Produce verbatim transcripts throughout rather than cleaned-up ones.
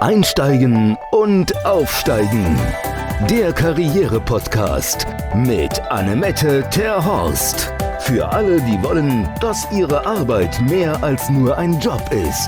Einsteigen und Aufsteigen. Der Karriere-Podcast mit Annemette Terhorst. Für alle, die wollen, dass ihre Arbeit mehr als nur ein Job ist.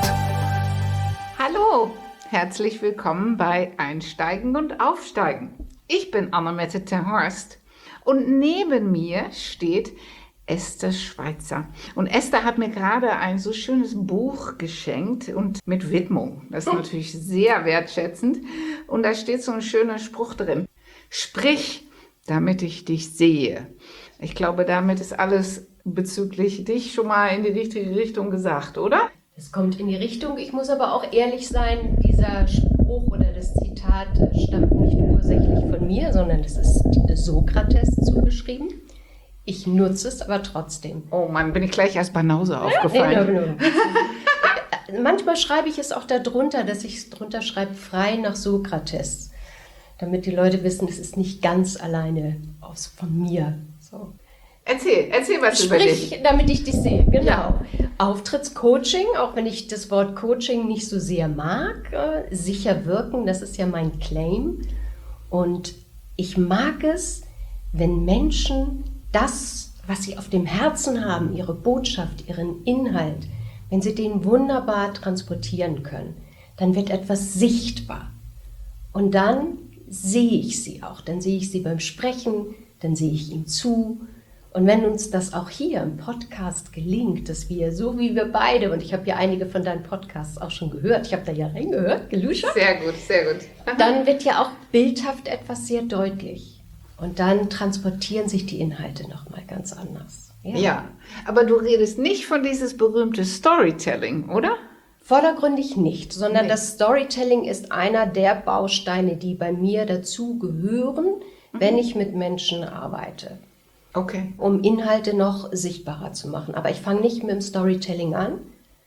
Hallo, herzlich willkommen bei Einsteigen und Aufsteigen. Ich bin Annemette Terhorst und neben mir steht Esther Schweitzer. Und Esther hat mir gerade ein so schönes Buch geschenkt und mit Widmung. Das ist natürlich sehr wertschätzend. Und da steht so ein schöner Spruch drin. Sprich, damit ich dich sehe. Ich glaube, damit ist alles bezüglich dich schon mal in die richtige Richtung gesagt, oder? Es kommt in die Richtung. Ich muss aber auch ehrlich sein, dieser Spruch oder das Zitat stammt nicht ursächlich von mir, sondern es ist Sokrates zugeschrieben. Ich nutze es aber trotzdem. Oh Mann, bin ich gleich als Banause aufgefallen. Nee, nee, nee. Manchmal schreibe ich es auch darunter, dass ich es drunter schreibe, frei nach Sokrates. Damit die Leute wissen, es ist nicht ganz alleine aus, von mir. So. Erzähl, erzähl was über dich. Sprich, damit ich dich sehe, genau. Ja. Auftrittscoaching, auch wenn ich das Wort Coaching nicht so sehr mag, äh, sicher wirken, das ist ja mein Claim. Und ich mag es, wenn Menschen das, was sie auf dem Herzen haben, ihre Botschaft, ihren Inhalt, wenn sie den wunderbar transportieren können, dann wird etwas sichtbar. Und dann sehe ich sie auch, dann sehe ich sie beim Sprechen, dann sehe ich ihm zu. Und wenn uns das auch hier im Podcast gelingt, dass wir, so wie wir beide, und ich habe ja einige von deinen Podcasts auch schon gehört, ich habe da ja reingehört, geluschert. Sehr gut, sehr gut. Dann wird ja auch bildhaft etwas sehr deutlich. Und dann transportieren sich die Inhalte nochmal ganz anders. Ja. ja, aber du redest nicht von dieses berühmte Storytelling, oder? Vordergründig nicht, sondern nee. Das Storytelling ist einer der Bausteine, die bei mir dazu gehören, mhm. wenn ich mit Menschen arbeite. Okay. Um Inhalte noch sichtbarer zu machen. Aber ich fange nicht mit dem Storytelling an,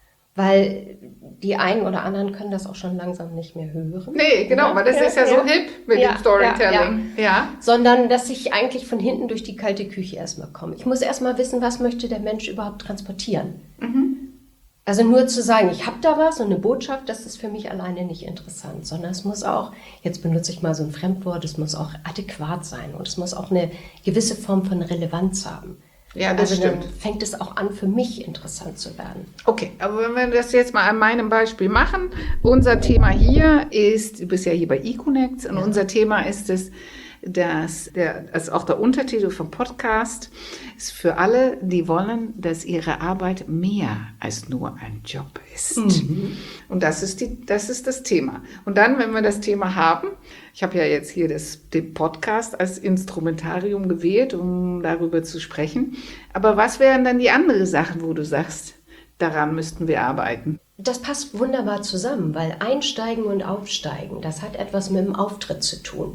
weil die einen oder anderen können das auch schon langsam nicht mehr hören. Nee, genau, weil das ja, ist ja, ja so hip mit ja, dem Storytelling. Ja, ja. ja. Sondern, dass ich eigentlich von hinten durch die kalte Küche erstmal komme. Ich muss erstmal wissen, was möchte der Mensch überhaupt transportieren. Mhm. Also nur zu sagen, ich habe da was und eine Botschaft, das ist für mich alleine nicht interessant, sondern es muss auch, jetzt benutze ich mal so ein Fremdwort, es muss auch adäquat sein und es muss auch eine gewisse Form von Relevanz haben. Ja, das also stimmt. Dann fängt es auch an, für mich interessant zu werden. Okay, aber wenn wir das jetzt mal an meinem Beispiel machen, unser Thema hier ist, du bist ja hier bei eConnect und ja. unser Thema ist es, dass der, also auch der Untertitel vom Podcast ist für alle, die wollen, dass ihre Arbeit mehr als nur ein Job ist. Mhm. Und das ist die, das ist das Thema. Und dann, wenn wir das Thema haben, ich habe ja jetzt hier das, den Podcast als Instrumentarium gewählt, um darüber zu sprechen. Aber was wären dann die anderen Sachen, wo du sagst, daran müssten wir arbeiten? Das passt wunderbar zusammen, weil Einsteigen und Aufsteigen, das hat etwas mit dem Auftritt zu tun.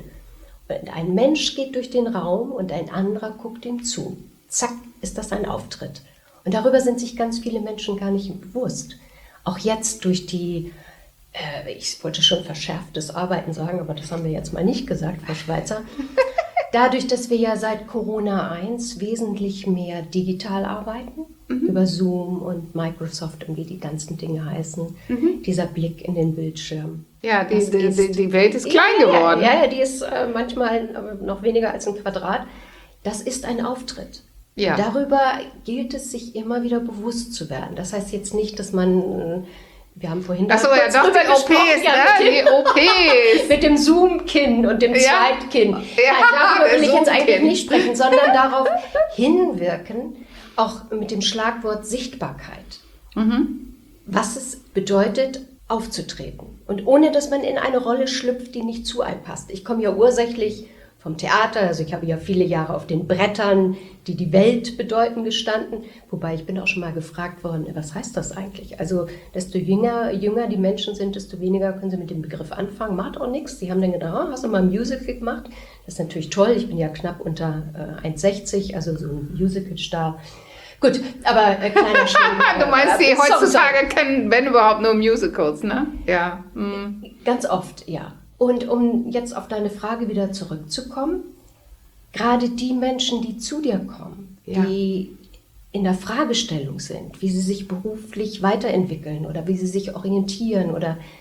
Ein Mensch geht durch den Raum und ein anderer guckt ihm zu. Zack, ist das ein Auftritt. Und darüber sind sich ganz viele Menschen gar nicht bewusst. Auch jetzt durch die, äh, ich wollte schon verschärftes Arbeiten sagen, aber das haben wir jetzt mal nicht gesagt, Frau Schweitzer. Dadurch, dass wir ja seit Corona eins wesentlich mehr digital arbeiten, mhm. über Zoom und Microsoft und wie die ganzen Dinge heißen, mhm. dieser Blick in den Bildschirm. Ja, die, die, die, die Welt ist klein ja, geworden. Ja, ja, die ist äh, manchmal äh, noch weniger als ein Quadrat. Das ist ein Auftritt. Ja. Darüber gilt es, sich immer wieder bewusst zu werden. Das heißt jetzt nicht, dass man, äh, wir haben vorhin Ach so, ja, doch, die O Ps, ja, ne? Die O Ps. Mit dem Zoom-Kinn und dem ja. Zweitkinn. Ja, Nein, darüber will ich jetzt eigentlich nicht sprechen, sondern darauf hinwirken, auch mit dem Schlagwort Sichtbarkeit. Mhm. Was es bedeutet, aufzutreten. Und ohne, dass man in eine Rolle schlüpft, die nicht zu einem passt. Ich komme ja ursächlich vom Theater, also ich habe ja viele Jahre auf den Brettern, die die Welt bedeuten, gestanden. Wobei ich bin auch schon mal gefragt worden, was heißt das eigentlich? Also desto jünger, jünger die Menschen sind, desto weniger können sie mit dem Begriff anfangen. Macht auch nichts. Die haben dann gedacht, oh, hast du mal ein Musical gemacht? Das ist natürlich toll. Ich bin ja knapp unter äh, eins sechzig, also so ein Musical-Star. Gut, aber äh, kleiner Schwung. Du meinst, die äh, heutzutage kennen, wenn überhaupt, nur Musicals, ne? Ja. Mhm. Ganz oft, ja. Und um jetzt auf deine Frage wieder zurückzukommen, gerade die Menschen, die zu dir kommen, ja. die in der Fragestellung sind, wie sie sich beruflich weiterentwickeln oder wie sie sich orientieren oder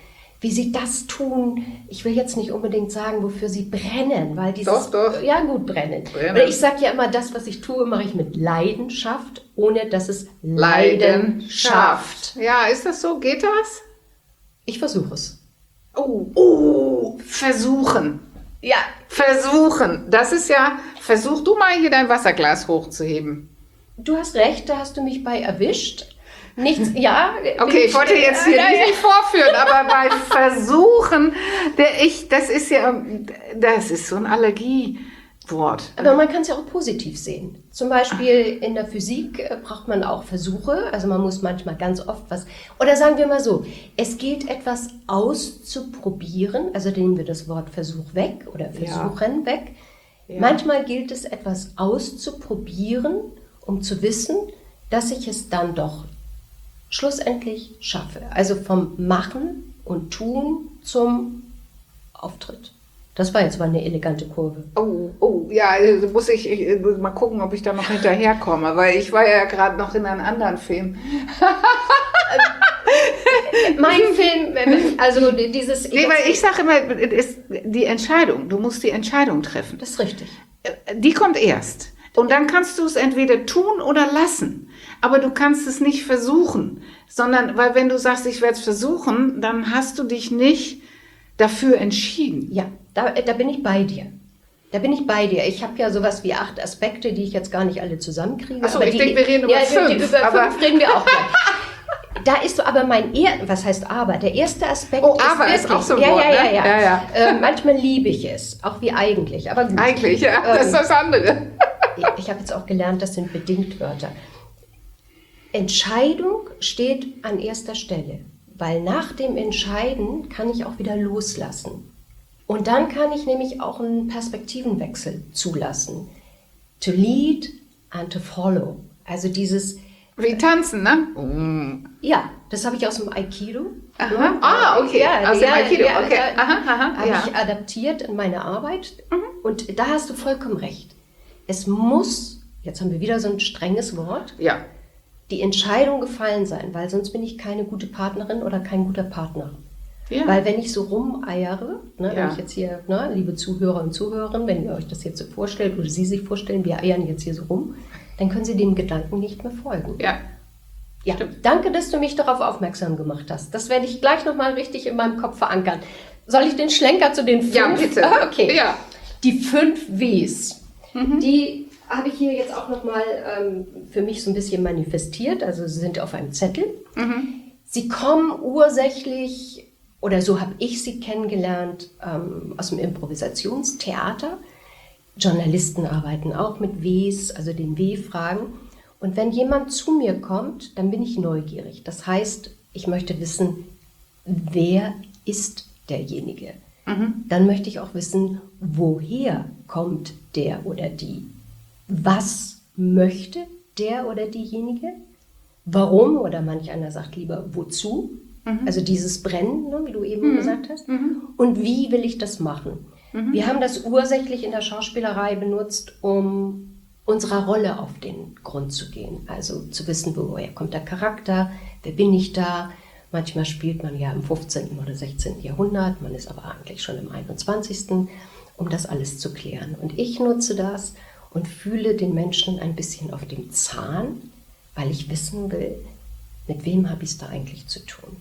wie sie das tun. Ich will jetzt nicht unbedingt sagen, wofür sie brennen, weil dieses... Doch, doch. Ja, gut, brennen. brennen. Oder ich sage ja immer, das, was ich tue, mache ich mit Leidenschaft, ohne dass es Leiden schafft. Ja, ist das so? Geht das? Ich versuche es. Oh, oh, versuchen. Ja. Versuchen. Das ist ja, versuch du mal hier dein Wasserglas hochzuheben. Du hast recht, da hast du mich bei erwischt. Nichts, ja. Okay, ich wollte jetzt hier ja, nicht, ja. nicht vorführen, aber bei Versuchen, der ich, das ist ja, das ist so ein Allergiewort. Aber man kann es ja auch positiv sehen. Zum Beispiel in der Physik äh, braucht man auch Versuche. Also man muss manchmal ganz oft was, oder sagen wir mal so, es gilt etwas auszuprobieren. Also nehmen wir das Wort Versuch weg oder Versuchen ja. weg. Ja. Manchmal gilt es etwas auszuprobieren, um zu wissen, dass ich es dann doch schlussendlich schaffe. Also vom Machen und Tun zum Auftritt. Das war jetzt mal eine elegante Kurve. Oh, oh, ja, muss ich, ich mal gucken, ob ich da noch hinterherkomme, weil ich war ja gerade noch in einem anderen Film. Mein Film, also dieses... Nee, weil ich sage immer, ist die Entscheidung, du musst die Entscheidung treffen. Das ist richtig. Die kommt erst. Und dann kannst du es entweder tun oder lassen. Aber du kannst es nicht versuchen, sondern, weil wenn du sagst, ich werde es versuchen, dann hast du dich nicht dafür entschieden. Ja, da, da bin ich bei dir. Da bin ich bei dir. Ich habe ja sowas wie acht Aspekte, die ich jetzt gar nicht alle zusammenkriege. Achso, ich denke, wir reden über ja, fünf. Die, über aber fünf reden wir auch gleich. Da ist so aber mein, er was heißt aber? Der erste Aspekt oh, ist aber wirklich, ist auch so ein ja, Wort, ja, ja, ne? ja. ja, ja. Äh, manchmal liebe ich es, auch wie eigentlich, aber gut. Eigentlich, ja, ähm, das ist das andere. Ich habe jetzt auch gelernt, das sind Bedingtwörter. Entscheidung steht an erster Stelle, weil nach dem Entscheiden kann ich auch wieder loslassen. Und dann kann ich nämlich auch einen Perspektivenwechsel zulassen. To lead and to follow. Also dieses... Wie tanzen, ne? Mm. Ja, das habe ich aus dem Aikido. Aha. Ja, Ah, okay, ja, aus dem ja, Aikido, ja, okay. Ja, aha, aha, habe ja. ich adaptiert in meine Arbeit. Mhm. Und da hast du vollkommen recht. Es muss, jetzt haben wir wieder so ein strenges Wort, Ja. die Entscheidung gefallen sein, weil sonst bin ich keine gute Partnerin oder kein guter Partner. Ja. Weil wenn ich so rumeiere, ne, Ja. wenn ich jetzt hier, ne, liebe Zuhörer und Zuhörerinnen, wenn ihr euch das jetzt so vorstellt oder Sie sich vorstellen, wir eiern jetzt hier so rum, dann können Sie dem Gedanken nicht mehr folgen. Ja. Ja, Stimmt. danke, dass du mich darauf aufmerksam gemacht hast. Das werde ich gleich nochmal richtig in meinem Kopf verankern. Soll ich den Schlenker zu den fünf? Ja, bitte. Ah, okay. Ja. Die fünf Ws, Mhm. die habe ich hier jetzt auch nochmal ähm, für mich so ein bisschen manifestiert. Also sie sind auf einem Zettel. Mhm. Sie kommen ursächlich, oder so habe ich sie kennengelernt, ähm, aus dem Improvisationstheater. Journalisten arbeiten auch mit Ws, also den W-Fragen. Und wenn jemand zu mir kommt, dann bin ich neugierig. Das heißt, ich möchte wissen, wer ist derjenige? Mhm. Dann möchte ich auch wissen, woher kommt der oder die? Was möchte der oder diejenige? Warum? Oder manch einer sagt lieber, wozu? Mhm. Also dieses Brennen, ne, wie du eben mhm. gesagt hast. Mhm. Und wie will ich das machen? Mhm. Wir haben das ursächlich in der Schauspielerei benutzt, um unserer Rolle auf den Grund zu gehen. Also zu wissen, woher kommt der Charakter, wer bin ich da? Manchmal spielt man ja im fünfzehnten oder sechzehnten Jahrhundert, man ist aber eigentlich schon im einundzwanzigsten, um das alles zu klären. Und ich nutze das und fühle den Menschen ein bisschen auf dem Zahn, weil ich wissen will, mit wem habe ich es da eigentlich zu tun.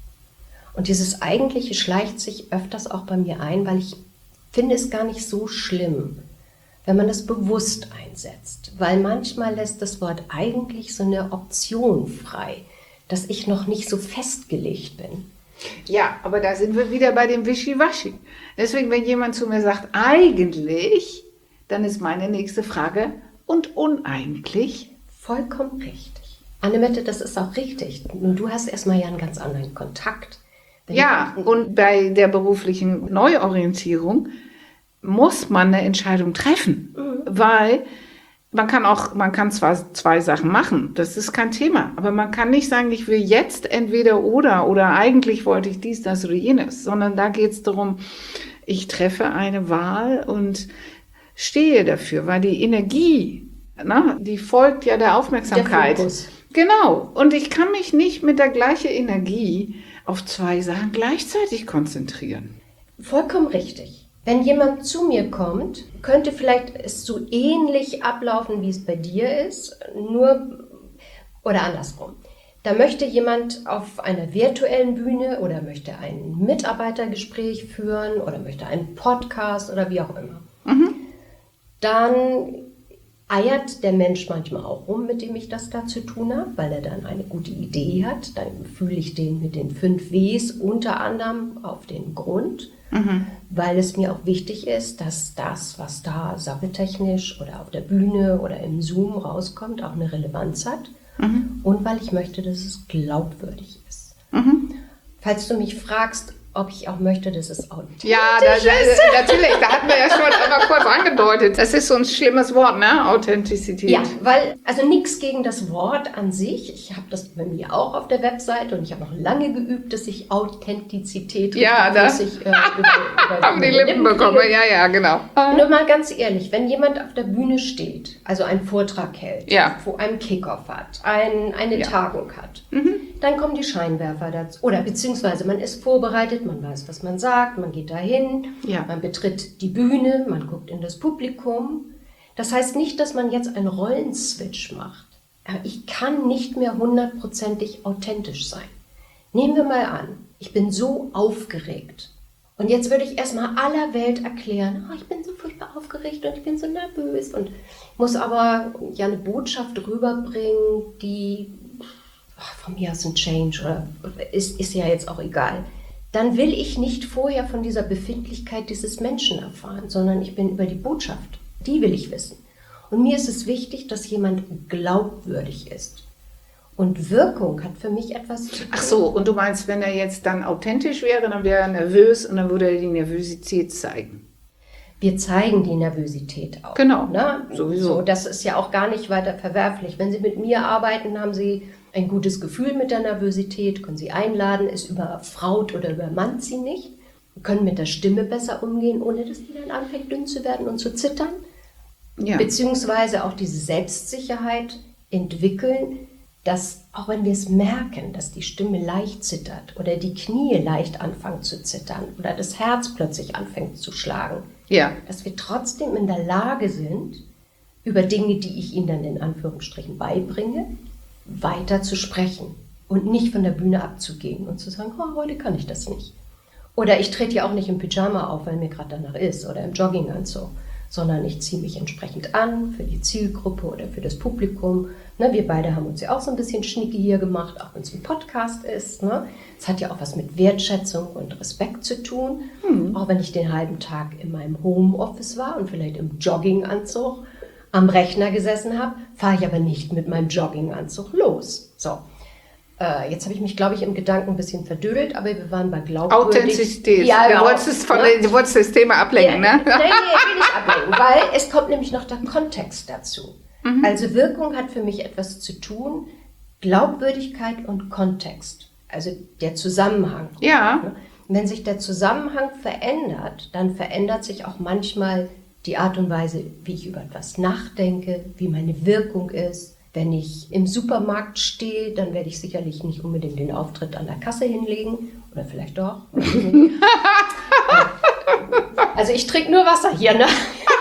Und dieses Eigentliche schleicht sich öfters auch bei mir ein, weil ich finde es gar nicht so schlimm, wenn man das bewusst einsetzt. Weil manchmal lässt das Wort eigentlich so eine Option frei, dass ich noch nicht so festgelegt bin. Ja, aber da sind wir wieder bei dem Wischiwaschi. Deswegen, wenn jemand zu mir sagt, eigentlich, dann ist meine nächste Frage, und uneigentlich? Vollkommen richtig. Annemette, das ist auch richtig. Und du hast erstmal ja einen ganz anderen Kontakt. Wenn Ja, und bei der beruflichen Neuorientierung muss man eine Entscheidung treffen, mhm. weil man kann auch, man kann zwar zwei Sachen machen, das ist kein Thema, aber man kann nicht sagen, ich will jetzt entweder oder oder eigentlich wollte ich dies, das oder jenes, sondern da geht es darum, ich treffe eine Wahl und stehe dafür, weil die Energie, na, die folgt ja der Aufmerksamkeit. Der Fokus. Genau. Und ich kann mich nicht mit der gleichen Energie auf zwei Sachen gleichzeitig konzentrieren. Vollkommen richtig. Wenn jemand zu mir kommt, könnte vielleicht es so ähnlich ablaufen, wie es bei dir ist, nur oder andersrum. Da möchte jemand auf einer virtuellen Bühne oder möchte ein Mitarbeitergespräch führen oder möchte einen Podcast oder wie auch immer. Mhm. Dann eiert der Mensch manchmal auch rum, mit dem ich das da zu tun habe, weil er dann eine gute Idee hat. Dann fühle ich den mit den fünf Ws unter anderem auf den Grund, mhm. weil es mir auch wichtig ist, dass das, was da sappeltechnisch oder auf der Bühne oder im Zoom rauskommt, auch eine Relevanz hat. Mhm. Und weil ich möchte, dass es glaubwürdig ist. Mhm. Falls du mich fragst, ob ich auch möchte, dass es authentisch ja, da, ist. Ja, natürlich. Da hatten wir ja schon einmal kurz angedeutet. Das ist so ein schlimmes Wort, ne? Authentizität. Ja, weil, also nichts gegen das Wort an sich. Ich habe das bei mir auch auf der Webseite und ich habe noch lange geübt, dass ich Authentizität ja, da ich, äh, über, über haben die Lippen, Lippen bekommen. Ja, ja, genau. Nur mal ganz ehrlich, wenn jemand auf der Bühne steht, also einen Vortrag hält, ja. wo einen Kickoff hat, ein, eine ja. Tagung hat, mhm. dann kommen die Scheinwerfer dazu. Oder beziehungsweise man ist vorbereitet, man weiß, was man sagt, man geht dahin, ja. man betritt die Bühne, man guckt in das Publikum. Das heißt nicht, dass man jetzt einen Rollenswitch macht. Aber ich kann nicht mehr hundertprozentig authentisch sein. Nehmen wir mal an, ich bin so aufgeregt. Und jetzt würde ich erstmal aller Welt erklären, oh, ich bin so furchtbar aufgeregt und ich bin so nervös und muss aber ja eine Botschaft rüberbringen, die oh, von mir aus ein Change oder ist, ist ja jetzt auch egal. Dann will ich nicht vorher von dieser Befindlichkeit dieses Menschen erfahren, sondern ich bin über die Botschaft. Die will ich wissen. Und mir ist es wichtig, dass jemand glaubwürdig ist. Und Wirkung hat für mich etwas zu tun. Ach so, und du meinst, wenn er jetzt dann authentisch wäre, dann wäre er nervös und dann würde er die Nervosität zeigen. Wir zeigen die Nervosität auch. Genau, ne? sowieso. So, das ist ja auch gar nicht weiter verwerflich. Wenn Sie mit mir arbeiten, haben Sie ein gutes Gefühl mit der Nervosität, können Sie einladen, es überfraut oder übermannt Sie nicht, können mit der Stimme besser umgehen, ohne dass die dann anfängt dünn zu werden und zu zittern. Ja. Beziehungsweise auch diese Selbstsicherheit entwickeln, dass auch wenn wir es merken, dass die Stimme leicht zittert oder die Knie leicht anfangen zu zittern oder das Herz plötzlich anfängt zu schlagen, ja. dass wir trotzdem in der Lage sind, über Dinge, die ich Ihnen dann in Anführungsstrichen beibringe, weiter zu sprechen und nicht von der Bühne abzugehen und zu sagen, oh, heute kann ich das nicht. Oder ich trete ja auch nicht im Pyjama auf, weil mir gerade danach ist oder im Jogginganzug, sondern ich ziehe mich entsprechend an für die Zielgruppe oder für das Publikum. Ne, wir beide haben uns ja auch so ein bisschen schnicki hier gemacht, auch wenn es ein Podcast ist. Ne? Es hat ja auch was mit Wertschätzung und Respekt zu tun. Hm. Auch wenn ich den halben Tag in meinem Homeoffice war und vielleicht im Jogginganzug am Rechner gesessen habe, fahre ich aber nicht mit meinem Jogginganzug los. So, äh, jetzt habe ich mich, glaube ich, im Gedanken ein bisschen verdödelt, aber wir waren bei glaubwürdig. Authentizität. Ja, du, genau. wolltest es von, ja. du wolltest das Thema ablenken, ja, ne? Nein, nee, will ich ablenken, weil es kommt nämlich noch der Kontext dazu. Mhm. Also Wirkung hat für mich etwas zu tun, Glaubwürdigkeit und Kontext, also der Zusammenhang. Ja. Wenn sich der Zusammenhang verändert, dann verändert sich auch manchmal die Art und Weise, wie ich über etwas nachdenke, wie meine Wirkung ist. Wenn ich im Supermarkt stehe, dann werde ich sicherlich nicht unbedingt den Auftritt an der Kasse hinlegen. Oder vielleicht doch. Also ich trinke nur Wasser hier, ne?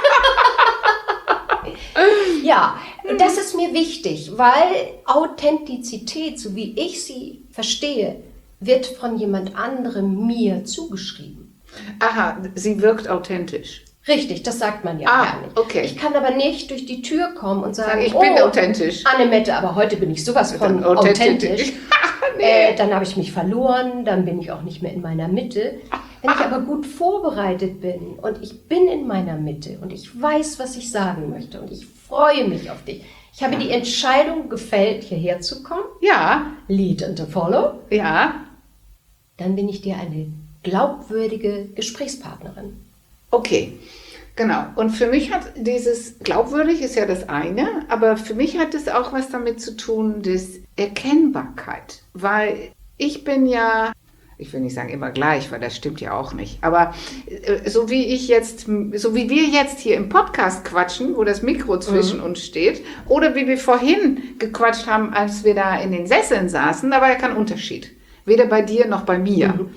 Ja, das ist mir wichtig, weil Authentizität, so wie ich sie verstehe, wird von jemand anderem mir zugeschrieben. Aha, sie wirkt authentisch. Richtig, das sagt man ja ah, gar nicht. Okay. Ich kann aber nicht durch die Tür kommen und sagen, ich oh, bin authentisch. Annemette, aber heute bin ich sowas von authentisch. nee. äh, dann habe ich mich verloren, dann bin ich auch nicht mehr in meiner Mitte. Wenn ich aber gut vorbereitet bin und ich bin in meiner Mitte und ich weiß, was ich sagen möchte und ich freue mich auf dich. Ich habe ja. die Entscheidung gefällt, hierher zu kommen. Ja. Lead and follow. Ja. Dann bin ich dir eine glaubwürdige Gesprächspartnerin. Okay, genau. Und für mich hat dieses glaubwürdig ist ja das eine, aber für mich hat es auch was damit zu tun, das Erkennbarkeit. Weil ich bin ja, ich will nicht sagen immer gleich, weil das stimmt ja auch nicht. Aber so wie ich jetzt, so wie wir jetzt hier im Podcast quatschen, wo das Mikro zwischen mhm. uns steht, oder wie wir vorhin gequatscht haben, als wir da in den Sesseln saßen, da war ja kein Unterschied. Weder bei dir noch bei mir. Mhm.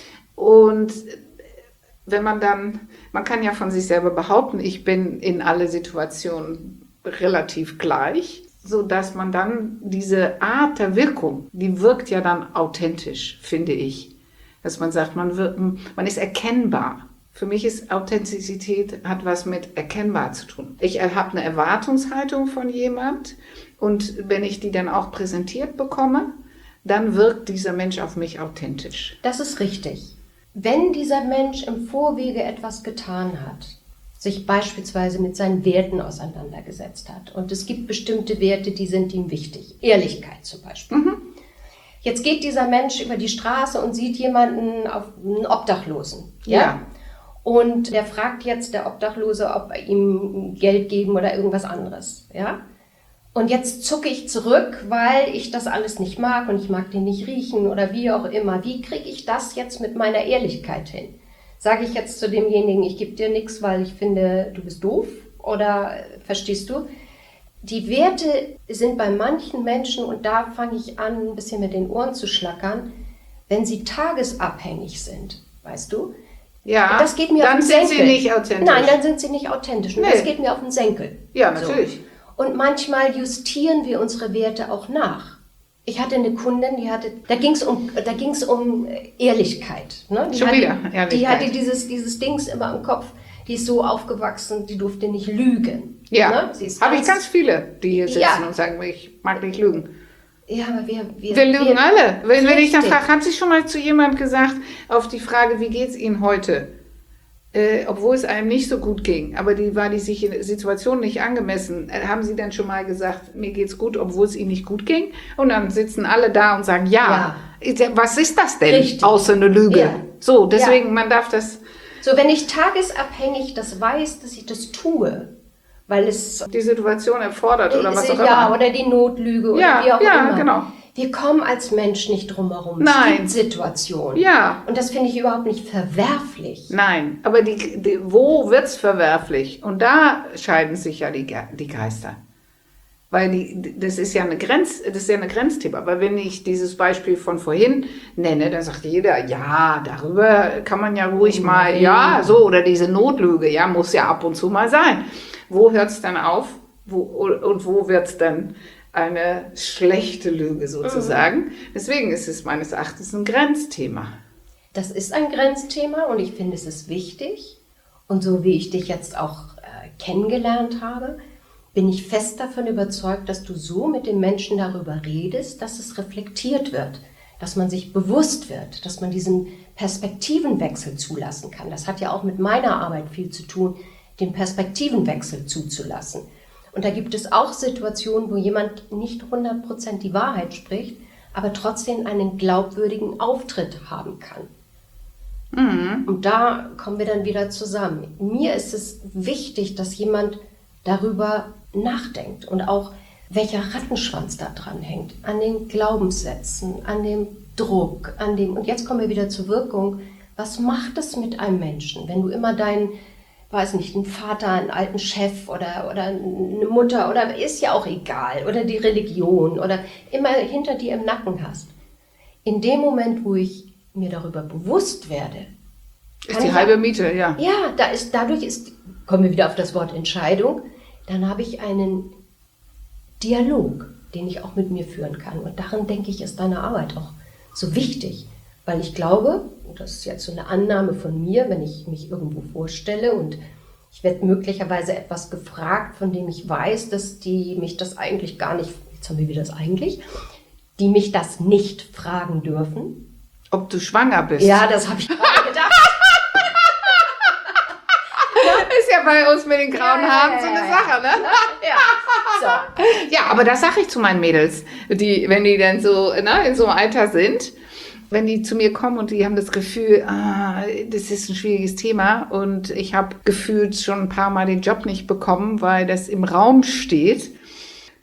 Und wenn man dann, man kann ja von sich selber behaupten, ich bin in alle Situationen relativ gleich, so dass man dann diese Art der Wirkung, die wirkt ja dann authentisch, finde ich. Dass man sagt, man wird, man ist erkennbar. Für mich ist Authentizität, hat was mit erkennbar zu tun. Ich habe eine Erwartungshaltung von jemand und wenn ich die dann auch präsentiert bekomme, dann wirkt dieser Mensch auf mich authentisch. Das ist richtig. Wenn dieser Mensch im Vorwege etwas getan hat, sich beispielsweise mit seinen Werten auseinandergesetzt hat und es gibt bestimmte Werte, die sind ihm wichtig. Ehrlichkeit zum Beispiel. Mhm. Jetzt geht dieser Mensch über die Straße und sieht jemanden, auf einen Obdachlosen. Ja. ja. Und der fragt jetzt der Obdachlose, ob er ihm Geld geben oder irgendwas anderes. Ja. Und jetzt zucke ich zurück, weil ich das alles nicht mag und ich mag den nicht riechen oder wie auch immer. Wie kriege ich das jetzt mit meiner Ehrlichkeit hin? Sage ich jetzt zu demjenigen, ich gebe dir nichts, weil ich finde, du bist doof? Oder verstehst du? Die Werte sind bei manchen Menschen, und da fange ich an, ein bisschen mit den Ohren zu schlackern, wenn sie tagesabhängig sind, weißt du? Ja, das geht mir dann auf den sind Senkel. sie nicht authentisch. Nein, dann sind sie nicht authentisch und nee. Das geht mir auf den Senkel. Ja, natürlich. So. Und manchmal justieren wir unsere Werte auch nach. Ich hatte eine Kundin, die hatte, da ging es um, da ging's um Ehrlichkeit. Ne? Die Schon hatte, wieder Ehrlichkeit. Die hatte dieses, dieses Dings immer im Kopf. Die ist so aufgewachsen, die durfte nicht lügen. Ja, ne? habe ich ganz viele, die hier sitzen ja. und sagen, ich mag nicht lügen. Ja, aber wir... Wir, wir lügen wir, alle. Wenn, wenn ich dann richtig. frage, hat sich schon mal zu jemandem gesagt, auf die Frage, wie geht's Ihnen heute? Äh, obwohl es einem nicht so gut ging, aber die war die sich in der Situation nicht angemessen, äh, haben sie dann schon mal gesagt, mir geht's gut, obwohl es ihnen nicht gut ging? Und dann sitzen alle da und sagen, ja, ja. was ist das denn? Richtig. Außer eine Lüge. Ja. So, deswegen, ja. man darf das... So, wenn ich tagesabhängig das weiß, dass ich das tue, weil es... Die Situation erfordert oder was auch immer. Ja, oder die Notlüge oder ja, wie auch ja, immer. Genau. Wir kommen als Mensch nicht drum herum. Nein. Es gibt Situationen. Ja. Und das finde ich überhaupt nicht verwerflich. Nein, aber die, die, wo wird's verwerflich? Und da scheiden sich ja die, die Geister. Weil die, das ist ja eine Grenz, das ist ja eine Grenzthema. Aber wenn ich dieses Beispiel von vorhin nenne, dann sagt jeder, ja, darüber kann man ja ruhig mal, mhm. ja, so, oder diese Notlüge, ja, muss ja ab und zu mal sein. Wo hört's dann auf? Wo, und wo wird's dann eine schlechte Lüge sozusagen? Mhm. Deswegen ist es meines Erachtens ein Grenzthema. Das ist ein Grenzthema und ich finde, es ist wichtig. Und so wie ich dich jetzt auch äh, kennengelernt habe, bin ich fest davon überzeugt, dass du so mit dem Menschen darüber redest, dass es reflektiert wird, dass man sich bewusst wird, dass man diesen Perspektivenwechsel zulassen kann. Das hat ja auch mit meiner Arbeit viel zu tun, den Perspektivenwechsel zuzulassen. Und da gibt es auch Situationen, wo jemand nicht hundert Prozent die Wahrheit spricht, aber trotzdem einen glaubwürdigen Auftritt haben kann. Mhm. Und da kommen wir dann wieder zusammen. Mir ist es wichtig, dass jemand darüber nachdenkt und auch, welcher Rattenschwanz da dran hängt, an den Glaubenssätzen, an dem Druck, an dem, und jetzt kommen wir wieder zur Wirkung, was macht es mit einem Menschen, wenn du immer deinen, weiß nicht, einen Vater, einen alten Chef oder, oder eine Mutter oder ist ja auch egal, oder die Religion oder immer hinter dir im Nacken hast. In dem Moment, wo ich mir darüber bewusst werde, ist die halbe Miete, ja. Ja, da ist, dadurch ist, kommen wir wieder auf das Wort Entscheidung, dann habe ich einen Dialog, den ich auch mit mir führen kann. Und darin, denke ich, ist deine Arbeit auch so wichtig. Weil ich glaube, und das ist jetzt so eine Annahme von mir, wenn ich mich irgendwo vorstelle und ich werde möglicherweise etwas gefragt, von dem ich weiß, dass die mich das eigentlich gar nicht, jetzt haben wir wieder das eigentlich, die mich das nicht fragen dürfen. Ob du schwanger bist? Ja, das habe ich gerade gedacht. Ist ja bei uns mit den grauen ja, Haaren ja, so eine ja, Sache, ne? Ja. So. Ja, aber das sage ich zu meinen Mädels, die, wenn die dann so, ne, in so einem Alter sind, wenn die zu mir kommen und die haben das Gefühl, ah, das ist ein schwieriges Thema und ich habe gefühlt schon ein paar Mal den Job nicht bekommen, weil das im Raum steht,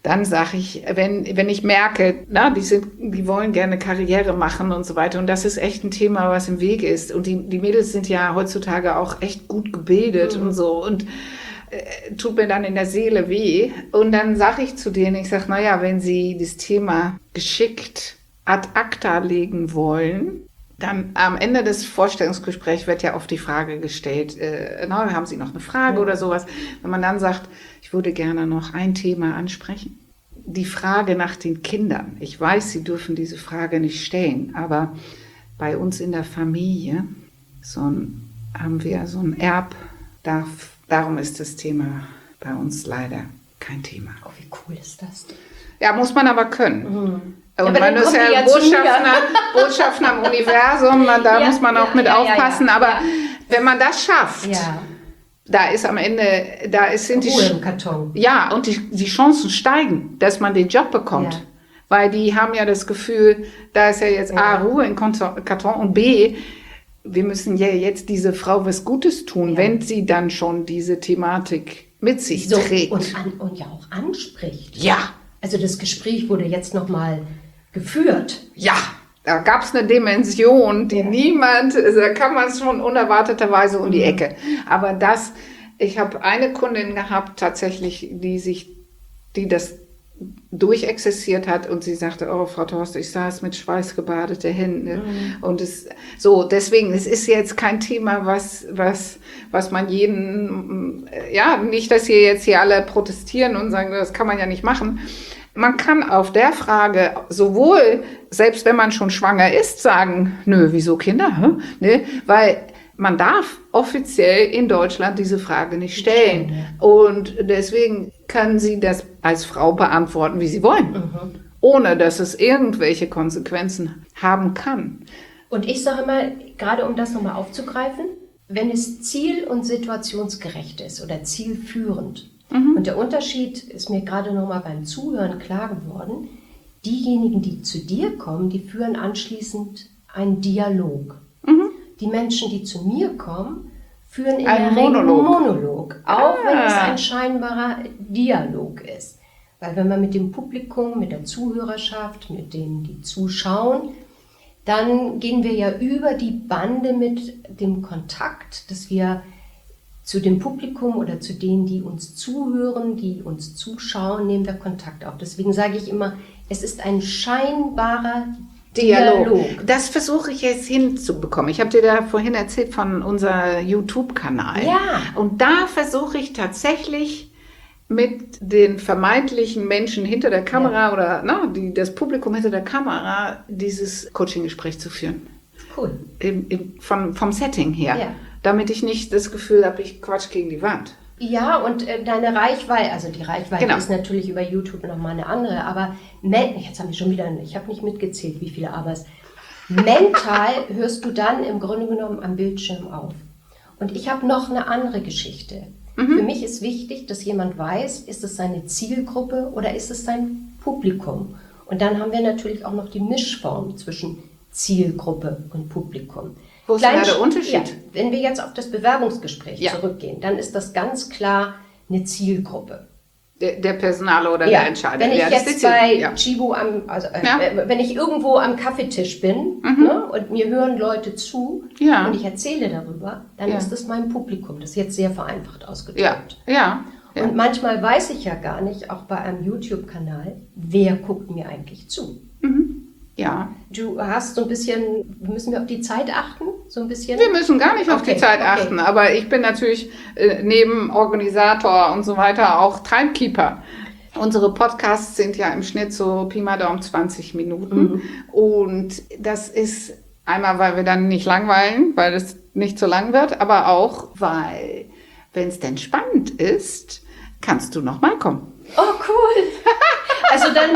dann sage ich, wenn, wenn ich merke, na, die sind, die wollen gerne Karriere machen und so weiter. Und das ist echt ein Thema, was im Weg ist. Und die, die Mädels sind ja heutzutage auch echt gut gebildet mhm. und so. Und äh, tut mir dann in der Seele weh. Und dann sage ich zu denen, ich sage, naja, wenn sie das Thema geschickt ad acta legen wollen, dann am Ende des Vorstellungsgesprächs wird ja oft die Frage gestellt, äh, na, haben Sie noch eine Frage ja. oder sowas? Wenn man dann sagt, ich würde gerne noch ein Thema ansprechen. Die Frage nach den Kindern. Ich weiß, Sie dürfen diese Frage nicht stellen, aber bei uns in der Familie so ein, haben wir so ein Erb, darf, darum ist das Thema bei uns leider kein Thema. Oh, wie cool ist das denn? Ja, muss man aber können. Mhm. Und ja, man ist ja, ja Botschafter, Botschafter am Universum, da ja, muss man auch ja, mit ja, aufpassen. Ja, ja. Aber ja. wenn man das schafft, ja. da ist am Ende, da ist, sind Ruhe die im Karton. Ja, und die, die Chancen steigen, dass man den Job bekommt. Ja. Weil die haben ja das Gefühl, da ist ja jetzt ja. A, Ruhe im Karton und B, wir müssen ja jetzt diese Frau was Gutes tun, ja. wenn sie dann schon diese Thematik mit sich so, trägt. Und, an, und ja auch anspricht. Ja. Also das Gespräch wurde jetzt nochmal geführt. Ja, da gab es eine Dimension, die ja. niemand, da kam man schon unerwarteterweise um die Ecke. Aber das, ich habe eine Kundin gehabt, tatsächlich, die sich, die das durchexerziert hat und sie sagte, oh Frau Torst, ich saß mit schweißgebadete Hände. Mhm. Und es, so, deswegen, es ist jetzt kein Thema, was, was, was man jeden, ja, nicht, dass hier jetzt hier alle protestieren und sagen, das kann man ja nicht machen. Man kann auf der Frage sowohl, selbst wenn man schon schwanger ist, sagen, nö, wieso Kinder? Hä? Ne? Weil man darf offiziell in Deutschland diese Frage nicht stellen. Und deswegen können Sie das als Frau beantworten, wie Sie wollen, mhm. ohne dass es irgendwelche Konsequenzen haben kann. Und ich sage immer, gerade um das nochmal aufzugreifen, wenn es ziel- und situationsgerecht ist oder zielführend, mhm. und der Unterschied ist mir gerade nochmal beim Zuhören klar geworden, diejenigen, die zu dir kommen, die führen anschließend einen Dialog. Mhm. Die Menschen, die zu mir kommen, führen in ein der Regel einen Monolog. Monolog, auch ah. wenn es ein scheinbarer Dialog ist. Weil wenn man mit dem Publikum, mit der Zuhörerschaft, mit denen, die zuschauen, dann gehen wir ja über die Bande mit dem Kontakt, dass wir zu dem Publikum oder zu denen, die uns zuhören, die uns zuschauen, nehmen wir Kontakt auf. Deswegen sage ich immer, es ist ein scheinbarer Dialog. Dialog. Das versuche ich jetzt hinzubekommen. Ich habe dir da vorhin erzählt von unserem YouTube-Kanal. Ja. Und da versuche ich tatsächlich mit den vermeintlichen Menschen hinter der Kamera ja. oder na, die, das Publikum hinter der Kamera dieses Coaching-Gespräch zu führen. Cool. Im, im, von, vom Setting her. Ja. Damit ich nicht das Gefühl habe, ich quatsch gegen die Wand. Ja, und äh, deine Reichweite, also die Reichweite genau. ist natürlich über YouTube nochmal eine andere, aber jetzt haben wir schon wieder, ich habe nicht mitgezählt, wie viele Abers. Mental hörst du dann im Grunde genommen am Bildschirm auf. Und ich habe noch eine andere Geschichte. Mhm. Für mich ist wichtig, dass jemand weiß, ist es seine Zielgruppe oder ist es sein Publikum? Und dann haben wir natürlich auch noch die Mischform zwischen Zielgruppe und Publikum. Wo ist da der Unterschied? Ja, wenn wir jetzt auf das Bewerbungsgespräch ja. zurückgehen, dann ist das ganz klar eine Zielgruppe. Der, der Personaler oder ja, der Entscheider. Wenn ich ja, jetzt bei ja. Chibo am, also äh, ja. wenn ich irgendwo am Kaffeetisch bin mhm. ne, und mir hören Leute zu ja. und ich erzähle darüber, dann ja. ist das mein Publikum. Das ist jetzt sehr vereinfacht ausgedrückt. Ja. Ja. Ja. Und manchmal weiß ich ja gar nicht, auch bei einem YouTube-Kanal, wer guckt mir eigentlich zu. Mhm. Ja. Du hast so ein bisschen, müssen wir auf die Zeit achten? So ein bisschen? Wir müssen gar nicht auf okay, die Zeit okay. achten, aber ich bin natürlich äh, neben Organisator und so weiter auch Timekeeper. Unsere Podcasts sind ja im Schnitt so Pi mal Daumen zwanzig Minuten mhm. und das ist einmal, weil wir dann nicht langweilen, weil es nicht so lang wird, aber auch, weil, wenn es denn spannend ist, kannst du nochmal kommen. Oh, cool. Also dann,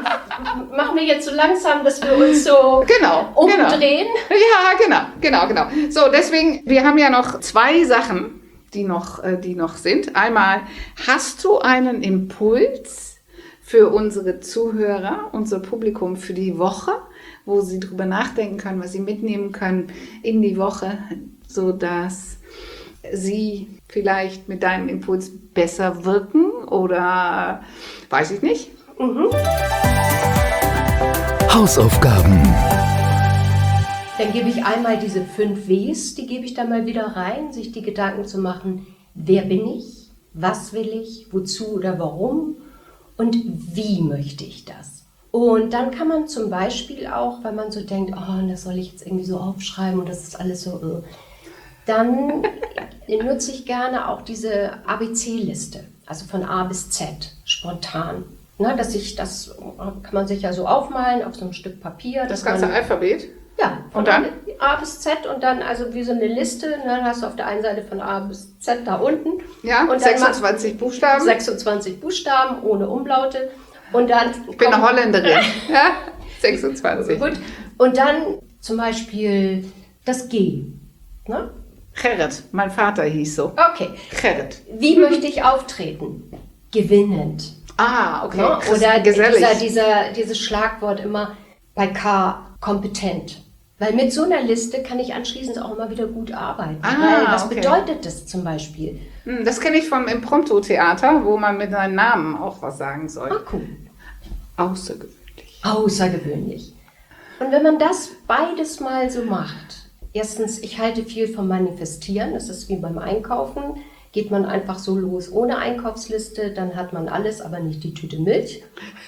dann machen wir jetzt so langsam, dass wir uns so genau, umdrehen. Genau. Ja, genau, genau, genau. So, deswegen, wir haben ja noch zwei Sachen, die noch, die noch sind. Einmal, hast du einen Impuls für unsere Zuhörer, unser Publikum für die Woche, wo sie drüber nachdenken können, was sie mitnehmen können in die Woche, sodass sie vielleicht mit deinem Impuls besser wirken oder weiß ich nicht. Mhm. Hausaufgaben. Dann gebe ich einmal diese fünf Ws, die gebe ich dann mal wieder rein, sich die Gedanken zu machen, wer bin ich, was will ich, wozu oder warum und wie möchte ich das. Und dann kann man zum Beispiel auch, wenn man so denkt, oh, das soll ich jetzt irgendwie so aufschreiben und das ist alles so, äh, dann nutze ich gerne auch diese A B C-Liste, also von A bis Z, spontan. Na, dass ich, das kann man sich ja so aufmalen auf so einem Stück Papier. Das ganze man, Alphabet? Ja, von und dann? A bis Z und dann also wie so eine Liste. Und dann hast du auf der einen Seite von A bis Z da unten. Ja, und sechsundzwanzig Buchstaben. sechsundzwanzig Buchstaben ohne Umlaute. Und dann ich bin eine Holländerin. Ja, sechsundzwanzig. Gut. Und dann zum Beispiel das G. Ne? Gerrit, mein Vater hieß so. Okay. Gerrit. Wie möchte ich auftreten? Gewinnend. Ah, okay. Ne? Oder gesellig. dieser, dieser, dieses Schlagwort immer bei K, kompetent. Weil mit so einer Liste kann ich anschließend auch immer wieder gut arbeiten. Ah, Weil was okay. bedeutet das zum Beispiel? Das kenne ich vom Impromptu-Theater, wo man mit seinem Namen auch was sagen soll. Ah, cool. Außergewöhnlich. Außergewöhnlich. Und wenn man das beides mal so macht, erstens, ich halte viel vom Manifestieren, das ist wie beim Einkaufen, geht man einfach so los ohne Einkaufsliste, dann hat man alles, aber nicht die Tüte Milch.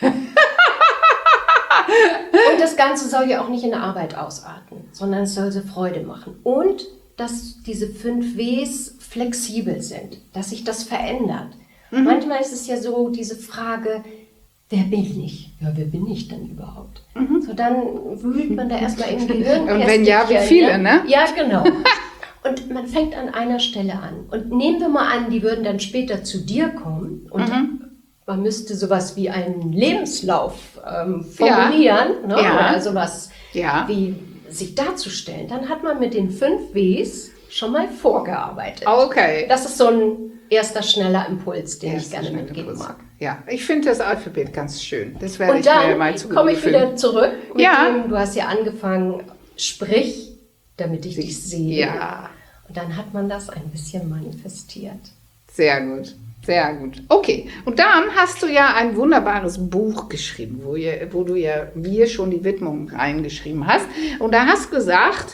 Und das Ganze soll ja auch nicht in Arbeit ausarten, sondern es soll so Freude machen. Und dass diese fünf Ws flexibel sind, dass sich das verändert. Mhm. Manchmal ist es ja so, diese Frage, wer bin ich? Ja, wer bin ich denn überhaupt? Mhm. So, dann wühlt man da erstmal im Gehirn. Und wenn ja, wie viele, ne? Ja, genau. Und man fängt an einer Stelle an. Und nehmen wir mal an, die würden dann später zu dir kommen und mhm. man müsste sowas wie einen Lebenslauf ähm, formulieren, ja. Ne? Ja. Oder sowas ja. wie sich darzustellen. Dann hat man mit den fünf Ws schon mal vorgearbeitet. Okay. Das ist so ein erster schneller Impuls, den erster ich gerne mitgeben mag. Ja, ich finde das Alphabet ganz schön. Das werde und ich mir mal zu Und dann komme ich wieder zurück mit ja. dem, du hast ja angefangen, sprich, damit ich dich sehe. Ja. Und dann hat man das ein bisschen manifestiert. Sehr gut, sehr gut. Okay, und dann hast du ja ein wunderbares Buch geschrieben, wo, ihr, wo du ja wir schon die Widmung reingeschrieben hast. Und da hast gesagt,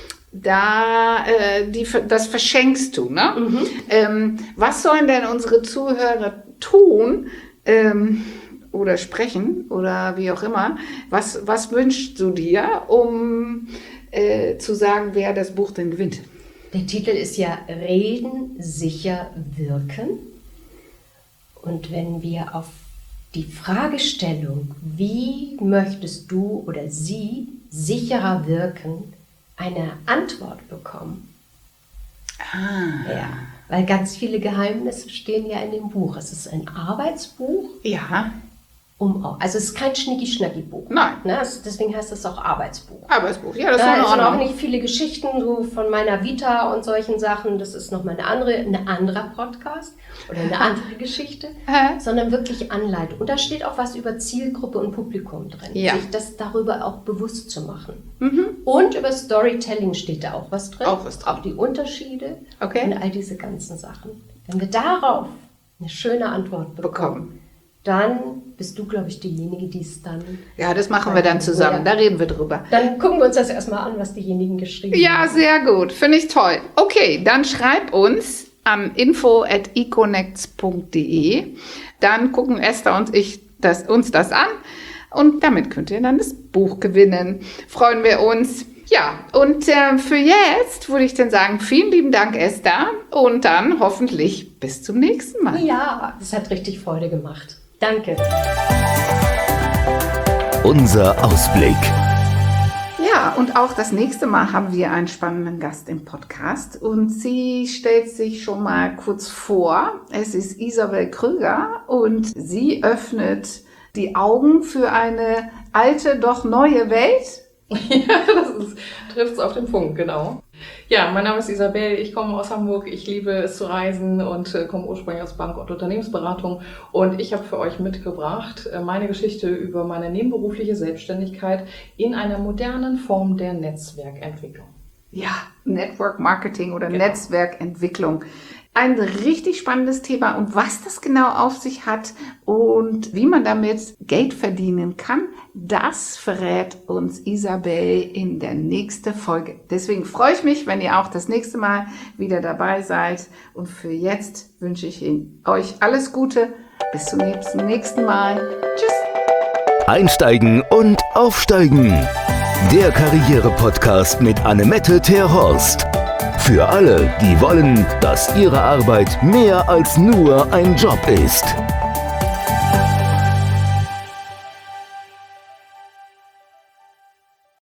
da äh, die, das verschenkst du, ne? Mhm. Ähm, was sollen denn unsere Zuhörer tun ähm, oder sprechen oder wie auch immer? Was, was wünschst du dir, um äh, zu sagen, wer das Buch denn gewinnt? Der Titel ist ja Reden, sicher, wirken. Und wenn wir auf die Fragestellung, wie möchtest du oder sie sicherer wirken, eine Antwort bekommen. Ah. Ja, weil ganz viele Geheimnisse stehen ja in dem Buch. Es ist ein Arbeitsbuch. Ja. Um, also es ist kein Schnicki-Schnacki-Buch. Nein. Ne? Also deswegen heißt es auch Arbeitsbuch. Arbeitsbuch, ja, das da ist sind auch auch nicht viele Geschichten so von meiner Vita und solchen Sachen. Das ist nochmal eine andere, ein anderer Podcast oder eine andere Geschichte, Hä? sondern wirklich Anleitung. Und da steht auch was über Zielgruppe und Publikum drin, ja. sich das darüber auch bewusst zu machen. Mhm. Und über Storytelling steht da auch was drin. Auch was drin. Auch die Unterschiede okay. und all diese ganzen Sachen. Wenn wir darauf eine schöne Antwort bekommen, bekommen. dann bist du, glaube ich, diejenige, die es dann... Ja, das machen wir dann zusammen, ja. da reden wir drüber. Dann gucken wir uns das erstmal an, was diejenigen geschrieben ja, haben. Ja, sehr gut, finde ich toll. Okay, dann schreib uns an info at econnects punkt de. Dann gucken Esther und ich das, uns das an und damit könnt ihr dann das Buch gewinnen. Freuen wir uns. Ja, und äh, für jetzt würde ich dann sagen, vielen lieben Dank, Esther, und dann hoffentlich bis zum nächsten Mal. Ja, es hat richtig Freude gemacht. Danke. Unser Ausblick. Ja, und auch das nächste Mal haben wir einen spannenden Gast im Podcast und sie stellt sich schon mal kurz vor. Es ist Isabel Krüger und sie öffnet die Augen für eine alte, doch neue Welt. Ja, das trifft es auf den Punkt, genau. Ja, mein Name ist Isabel, ich komme aus Hamburg, ich liebe es zu reisen und äh, komme ursprünglich aus Bank- und Unternehmensberatung und ich habe für euch mitgebracht äh, meine Geschichte über meine nebenberufliche Selbstständigkeit in einer modernen Form der Netzwerkentwicklung. Ja, Network Marketing oder genau. Netzwerkentwicklung. ein richtig spannendes Thema und was das genau auf sich hat und wie man damit Geld verdienen kann, das verrät uns Isabel in der nächsten Folge. Deswegen freue ich mich, wenn ihr auch das nächste Mal wieder dabei seid. Und für jetzt wünsche ich euch alles Gute. Bis zum nächsten Mal. Tschüss. Einsteigen und aufsteigen. Der Karriere-Podcast mit Annemette Terhorst. Für alle, die wollen, dass ihre Arbeit mehr als nur ein Job ist.